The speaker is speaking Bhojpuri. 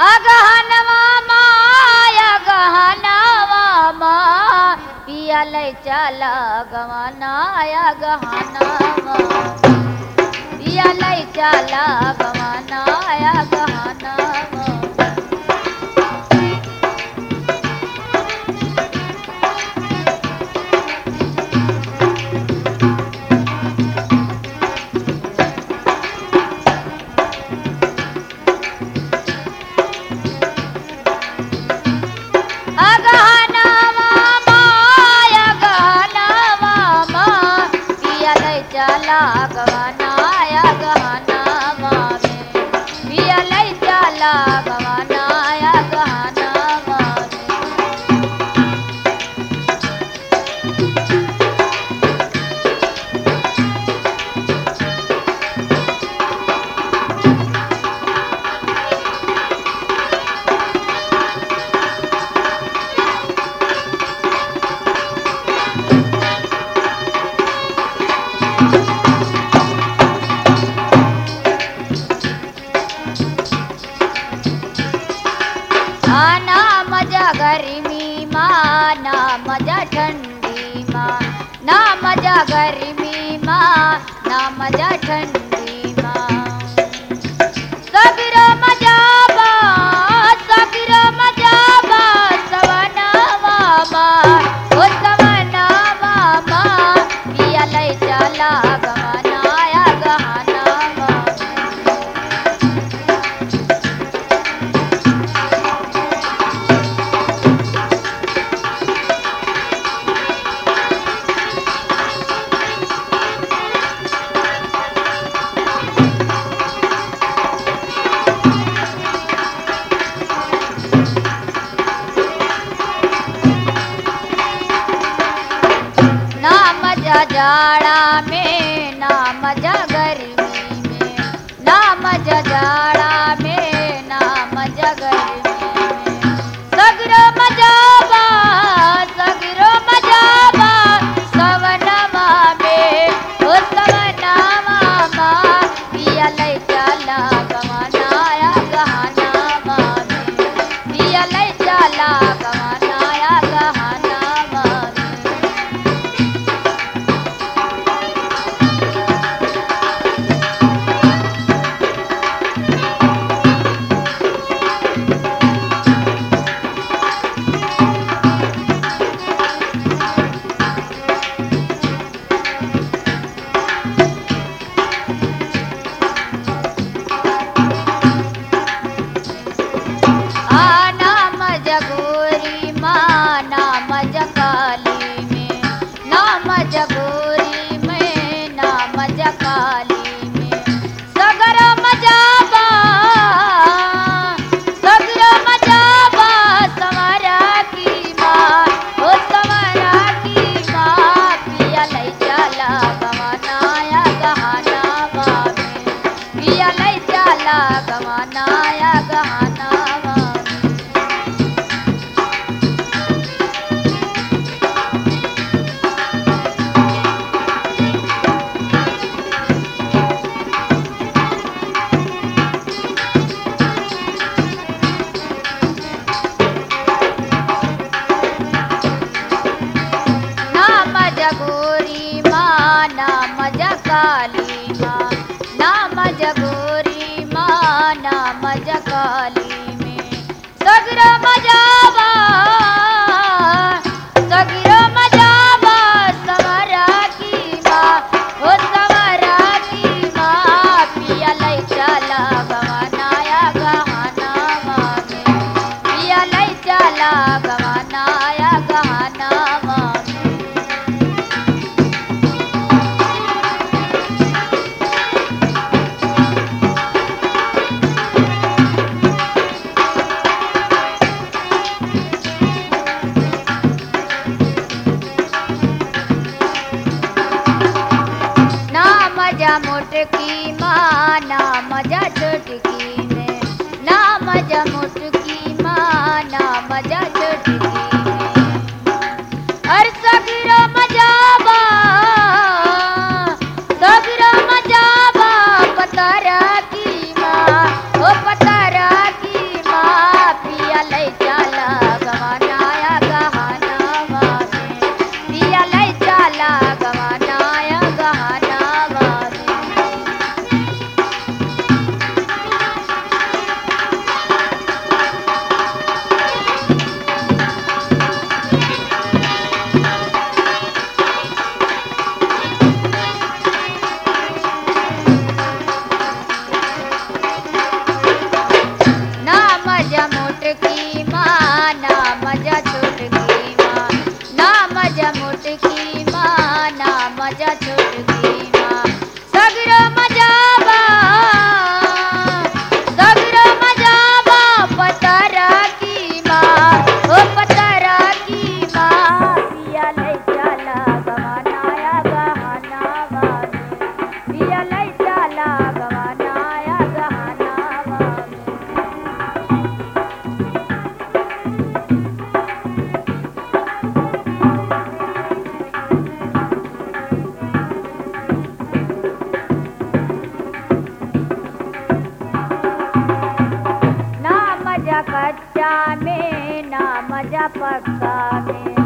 अगहनवा माया गहनवा मा पिया ले चला गवनाया गहनवा पिया ले चला गवनाया गहनवा अगहनवा माया गहनवा मा पिया ले चला गवनाया गहनवा में पिया ले चला गवनाया गहनवा में आना मजा गर्मी माँ ना मजा ठंडी माँ ना मजा गर्मी माँ ना मजा ठंडी माँ सगरो मजा बा सवनावा माँ ओ सवनावा माँ पिया ले चला गवनाया गहनवा ना मजा जाड़ा में ना मजा गर्मी में ना मजा जाड़ा में ना मजा गर्मी में सगरो मजा बा सवनवा में ओ सवनवा माँ पिया ले चला गवनाया गहनवा में पिया ले चला गवनाया गहनवा में आना मजा गोरी माँ ना मजा काली में ना मजा गोरी में ना मजा काली में सगरो मजा बा समरा की माँ ओ समरा की माँ पिया ले चला गवनाया गहनवा में पिया ले चला गवनाया गहनवा में ना मजा गोरी माँ ना मजा काली माँ ना मजा गोरी माँ दुनिया में नाम जपक्का में।